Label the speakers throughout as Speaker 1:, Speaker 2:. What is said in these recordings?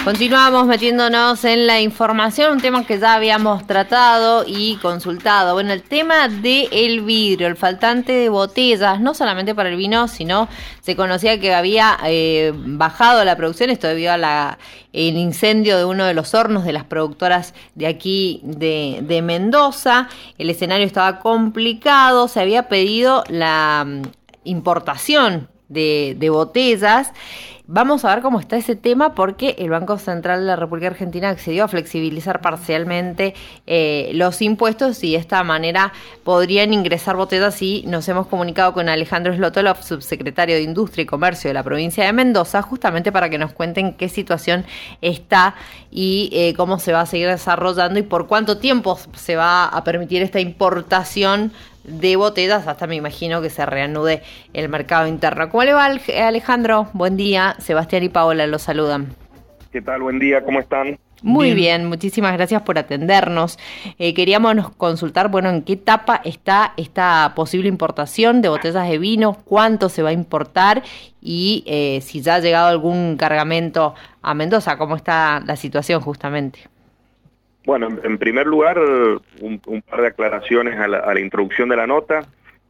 Speaker 1: Continuamos metiéndonos en la información, un tema que ya habíamos tratado y consultado. Bueno, el tema del vidrio, el faltante de botellas, no solamente para el vino, sino se conocía que había bajado la producción, esto debido a el incendio de uno de los hornos de las productoras de aquí de Mendoza. El escenario estaba complicado, se había pedido la importación de botellas. Vamos a ver cómo está ese tema porque el Banco Central de la República Argentina accedió a flexibilizar parcialmente los impuestos y de esta manera podrían ingresar botellas, y nos hemos comunicado con Alejandro Slotolov, subsecretario de Industria y Comercio de la provincia de Mendoza, justamente para que nos cuenten qué situación está y cómo se va a seguir desarrollando y por cuánto tiempo se va a permitir esta importación de botellas hasta, me imagino, que se reanude el mercado interno. ¿Cómo le va, Alejandro? Buen día. Sebastián y Paola los saludan.
Speaker 2: ¿Qué tal? Buen día, ¿cómo están?
Speaker 1: Muy bien, muchísimas gracias por atendernos. Queríamos consultar, bueno, en qué etapa está esta posible importación de botellas de vino, cuánto se va a importar y si ya ha llegado algún cargamento a Mendoza, cómo está la situación justamente.
Speaker 2: Bueno, en primer lugar, un par de aclaraciones a la introducción de la nota.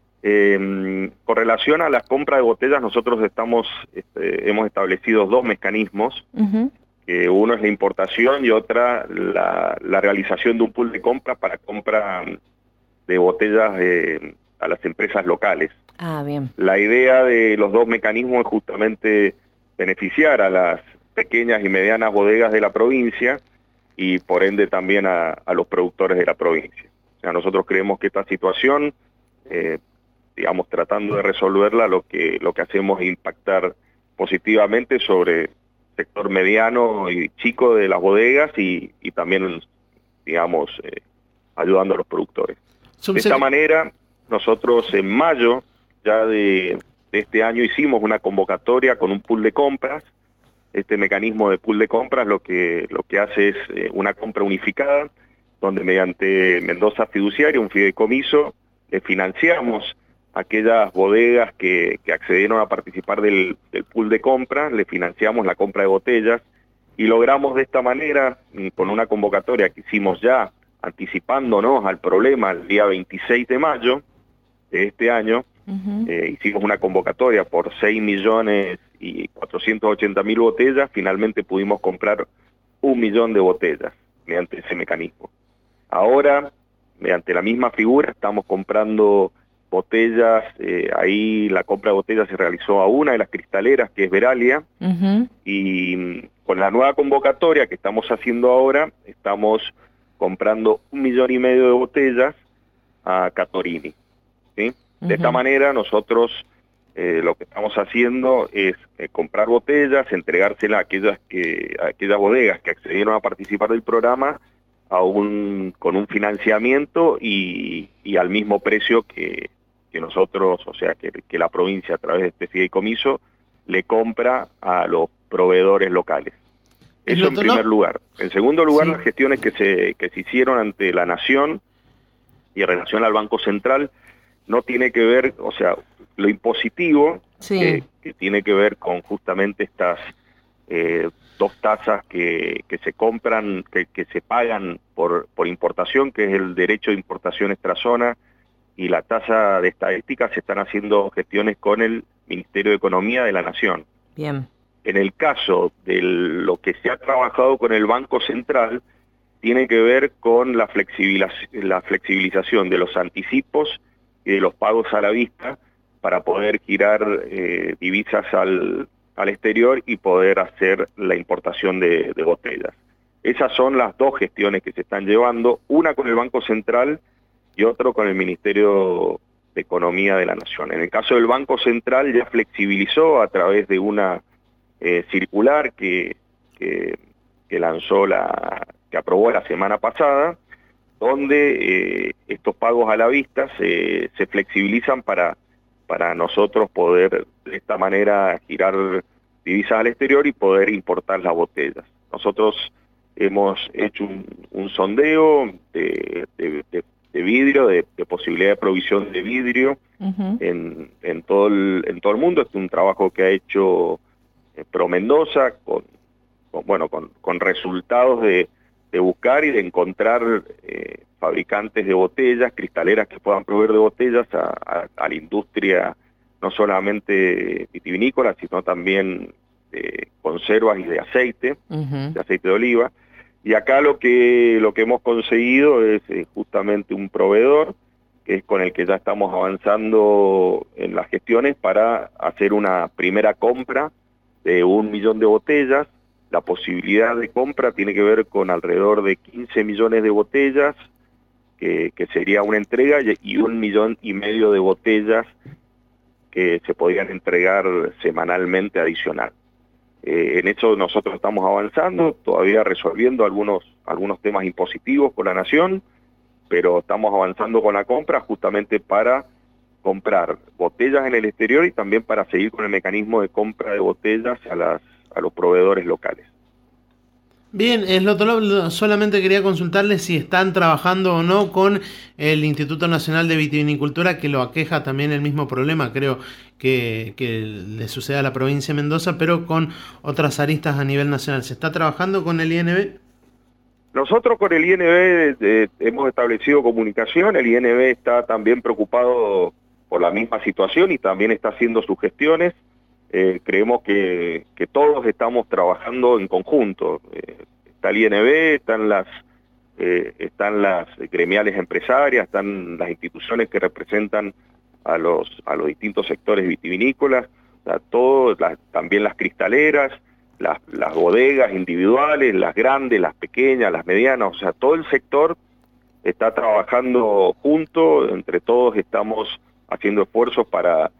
Speaker 2: Con relación a la compra de botellas, nosotros hemos establecido dos mecanismos. Uno es la importación y otra la realización de un pool de compra para compra de botellas a las empresas locales.
Speaker 1: Ah, bien.
Speaker 2: La idea de los dos mecanismos es justamente beneficiar a las pequeñas y medianas bodegas de la provincia y por ende también a los productores de la provincia. O sea, nosotros creemos que esta situación, digamos, tratando de resolverla, lo que hacemos es impactar positivamente sobre el sector mediano y chico de las bodegas y también, digamos, ayudando a los productores. De esta manera, nosotros en mayo ya de este año hicimos una convocatoria con un pool de compras. Este mecanismo de pool de compras lo que hace es una compra unificada, donde mediante Mendoza Fiduciaria, un fideicomiso, le financiamos a aquellas bodegas que accedieron a participar del pool de compra, le financiamos la compra de botellas y logramos de esta manera, con una convocatoria que hicimos ya anticipándonos al problema el día 26 de mayo de este año, hicimos una convocatoria por 6.480.000 botellas, finalmente pudimos comprar 1 millón de botellas mediante ese mecanismo. Ahora, mediante la misma figura, estamos comprando botellas, ahí la compra de botellas se realizó a una de las cristaleras, que es Veralia, y con la nueva convocatoria que estamos haciendo ahora, estamos comprando 1,5 millones de botellas a Catorini, ¿sí? De esta manera nosotros lo que estamos haciendo es comprar botellas, entregárselas a aquellas bodegas que accedieron a participar del programa con un financiamiento y al mismo precio que nosotros, o sea, que la provincia a través de este fideicomiso le compra a los proveedores locales. Eso en primer lugar. En segundo lugar, las gestiones que se hicieron ante la Nación y en relación al Banco Central no tiene que ver, o sea, lo impositivo, que tiene que ver con justamente estas dos tasas que se compran, que se pagan por importación, que es el derecho de importación extrazona y la tasa de estadística. Se están haciendo gestiones con el Ministerio de Economía de la Nación.
Speaker 1: Bien.
Speaker 2: En el caso de lo que se ha trabajado con el Banco Central, tiene que ver con la flexibilización de los anticipos y de los pagos a la vista para poder girar divisas al exterior y poder hacer la importación de botellas. Esas son las dos gestiones que se están llevando, una con el Banco Central y otro con el Ministerio de Economía de la Nación. En el caso del Banco Central ya flexibilizó a través de una circular que lanzó que aprobó la semana pasada, donde estos pagos a la vista se flexibilizan para nosotros poder de esta manera girar divisas al exterior y poder importar las botellas. Nosotros hemos hecho un sondeo de vidrio, de posibilidad de provisión de vidrio en todo el mundo. Este es un trabajo que ha hecho Pro Mendoza con resultados de buscar y de encontrar fabricantes de botellas, cristaleras que puedan proveer de botellas a la industria, no solamente vitivinícola, sino también de conservas y de aceite de oliva. Y acá lo que hemos conseguido es justamente un proveedor, que es con el que ya estamos avanzando en las gestiones para hacer una primera compra de 1 millón de botellas. La posibilidad de compra tiene que ver con alrededor de 15 millones de botellas, que sería una entrega, y 1,5 millones de botellas que se podrían entregar semanalmente adicional. En eso nosotros estamos avanzando, todavía resolviendo algunos temas impositivos con la Nación, pero estamos avanzando con la compra justamente para comprar botellas en el exterior y también para seguir con el mecanismo de compra de botellas a los proveedores locales.
Speaker 3: Bien, solamente quería consultarles si están trabajando o no con el Instituto Nacional de Vitivinicultura, que lo aqueja también el mismo problema, creo que le sucede a la provincia de Mendoza, pero con otras aristas a nivel nacional. ¿Se está trabajando con el INB?
Speaker 2: Nosotros con el INB hemos establecido comunicación. El INB está también preocupado por la misma situación y también está haciendo sus gestiones. Creemos que todos estamos trabajando en conjunto. Está el INB, están las gremiales empresarias, están las instituciones que representan a los distintos sectores vitivinícolas, o sea, también las cristaleras, las bodegas individuales, las grandes, las pequeñas, las medianas, o sea, todo el sector está trabajando junto. Entre todos estamos haciendo esfuerzos para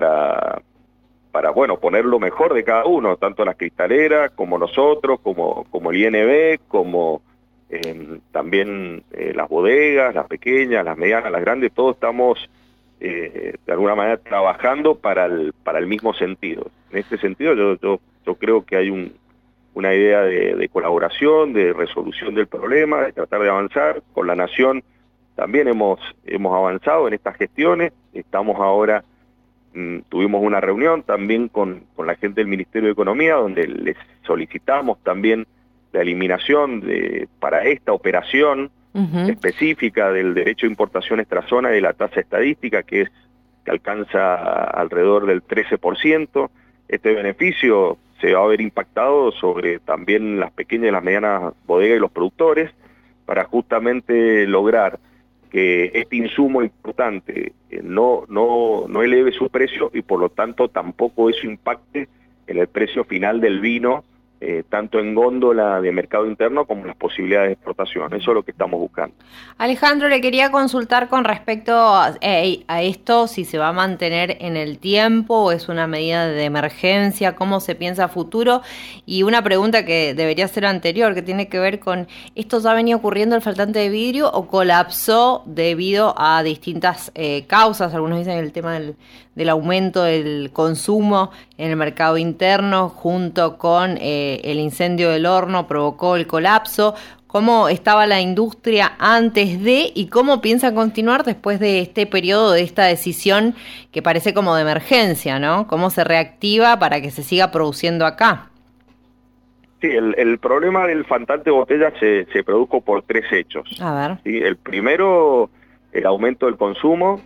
Speaker 2: poner lo mejor de cada uno, tanto las cristaleras como nosotros, como el INB, como también las bodegas, las pequeñas, las medianas, las grandes. Todos estamos de alguna manera trabajando para el mismo sentido. En este sentido yo creo que hay una idea de colaboración, de resolución del problema, de tratar de avanzar. Con la Nación también hemos avanzado en estas gestiones. Estamos ahora, tuvimos una reunión también con la gente del Ministerio de Economía, donde les solicitamos también la eliminación para esta operación específica del derecho de importación extrazona de la tasa estadística, que alcanza alrededor del 13%. Este beneficio se va a ver impactado sobre también las pequeñas y las medianas bodegas y los productores, para justamente lograr que este insumo importante no eleve su precio y por lo tanto tampoco eso impacte en el precio final del vino, tanto en góndola de mercado interno como en las posibilidades de exportación. Eso es lo que estamos buscando.
Speaker 1: Alejandro, le quería consultar con respecto a esto, si se va a mantener en el tiempo o es una medida de emergencia, cómo se piensa a futuro, y una pregunta que debería ser anterior, que tiene que ver con ¿esto ya venía ocurriendo el faltante de vidrio o colapsó debido a distintas causas? Algunos dicen el tema del aumento del consumo en el mercado interno junto con el incendio del horno provocó el colapso. ¿Cómo estaba la industria antes de y cómo piensa continuar después de este periodo, de esta decisión que parece como de emergencia, ¿no? ¿Cómo se reactiva para que se siga produciendo acá?
Speaker 2: Sí, el problema del faltante de botellas se produjo por 3 hechos.
Speaker 1: A ver.
Speaker 2: ¿Sí? El primero, el aumento del consumo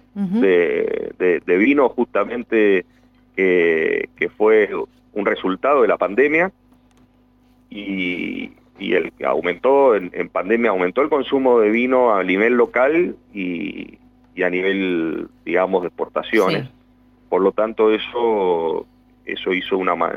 Speaker 2: de vino, justamente que fue un resultado de la pandemia, y el que aumentó en pandemia, aumentó el consumo de vino a nivel local y a nivel, digamos, de exportaciones. Sí. Por lo tanto, eso hizo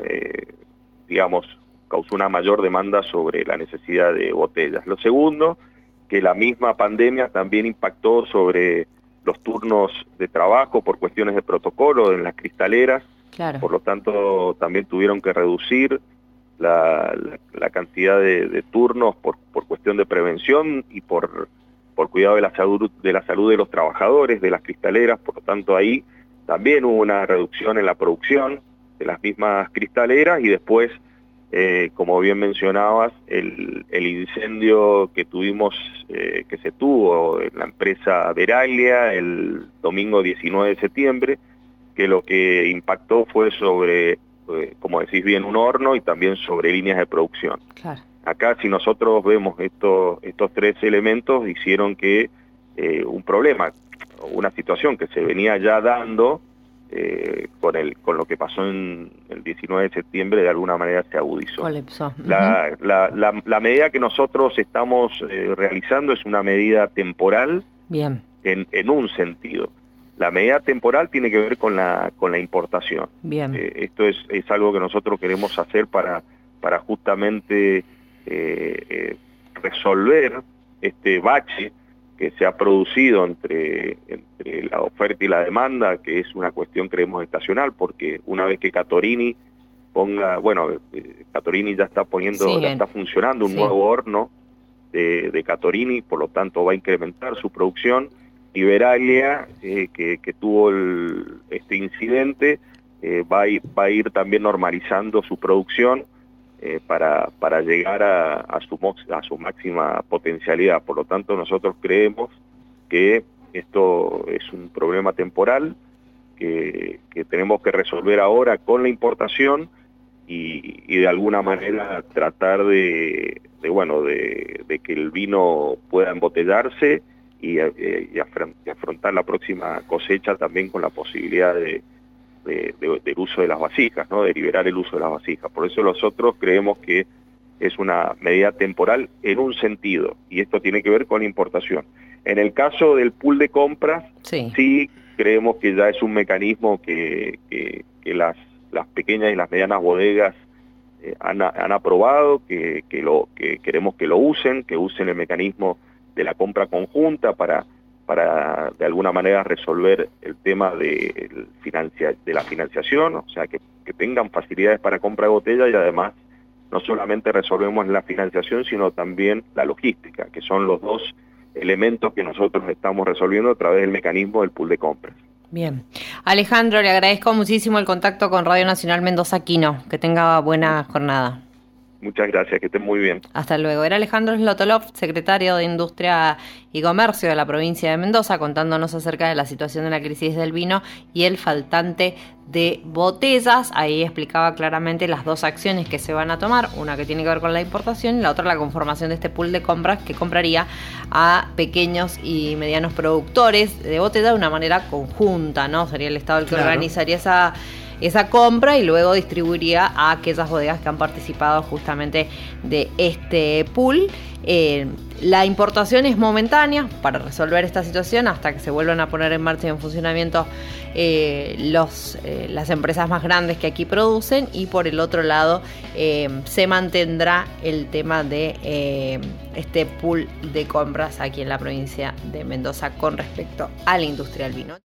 Speaker 2: causó una mayor demanda sobre la necesidad de botellas. Lo segundo, que la misma pandemia también impactó sobre los turnos de trabajo por cuestiones de protocolo en las cristaleras.
Speaker 1: Claro.
Speaker 2: Por lo tanto, también tuvieron que reducir la cantidad de turnos por cuestión de prevención y por cuidado de la salud de los trabajadores de las cristaleras. Por lo tanto, ahí también hubo una reducción en la producción de las mismas cristaleras. Y después, como bien mencionabas, el incendio que se tuvo en la empresa Veraglia el domingo 19 de septiembre, que lo que impactó fue sobre como decís bien, un horno y también sobre líneas de producción.
Speaker 1: Claro.
Speaker 2: Acá, si nosotros vemos estos tres elementos, hicieron que un problema, una situación que se venía ya dando con lo que pasó en el 19 de septiembre, de alguna manera se agudizó.
Speaker 1: Colapsó.
Speaker 2: La medida que nosotros estamos realizando es una medida temporal.
Speaker 1: Bien.
Speaker 2: En un sentido. La medida temporal tiene que ver con la importación.
Speaker 1: Bien.
Speaker 2: Esto es algo que nosotros queremos hacer para justamente resolver este bache que se ha producido entre la oferta y la demanda, que es una cuestión, creemos, estacional, porque una vez que Catorini Catorini ya está está funcionando un nuevo horno de Catorini, por lo tanto va a incrementar su producción. Iberalia, que tuvo este incidente, va a ir también normalizando su producción para llegar a su máxima potencialidad. Por lo tanto, nosotros creemos que esto es un problema temporal que tenemos que resolver ahora con la importación y de alguna manera tratar de que el vino pueda embotellarse y afrontar la próxima cosecha también con la posibilidad del uso de las vasijas, ¿no? De liberar el uso de las vasijas. Por eso nosotros creemos que es una medida temporal en un sentido, y esto tiene que ver con la importación. En el caso del pool de compras, sí creemos que ya es un mecanismo que las pequeñas y las medianas bodegas han aprobado, que queremos que lo usen, que usen el mecanismo de la compra conjunta para de alguna manera resolver el tema de la financiación, o sea, que tengan facilidades para compra de botella, y además no solamente resolvemos la financiación, sino también la logística, que son los dos elementos que nosotros estamos resolviendo a través del mecanismo del pool de compras.
Speaker 1: Bien. Alejandro, le agradezco muchísimo el contacto con Radio Nacional Mendoza Quino. Que tenga buena jornada.
Speaker 2: Muchas gracias, que estén muy bien.
Speaker 1: Hasta luego. Era Alejandro Zlotolov, secretario de Industria y Comercio de la provincia de Mendoza, contándonos acerca de la situación de la crisis del vino y el faltante de botellas. Ahí explicaba claramente las dos acciones que se van a tomar, una que tiene que ver con la importación y la otra la conformación de este pool de compras que compraría a pequeños y medianos productores de botella de una manera conjunta, ¿no? Sería el Estado el que organizaría esa compra y luego distribuiría a aquellas bodegas que han participado justamente de este pool. La importación es momentánea para resolver esta situación hasta que se vuelvan a poner en marcha y en funcionamiento las empresas más grandes que aquí producen, y por el otro lado se mantendrá el tema de este pool de compras aquí en la provincia de Mendoza con respecto a la industria del vino.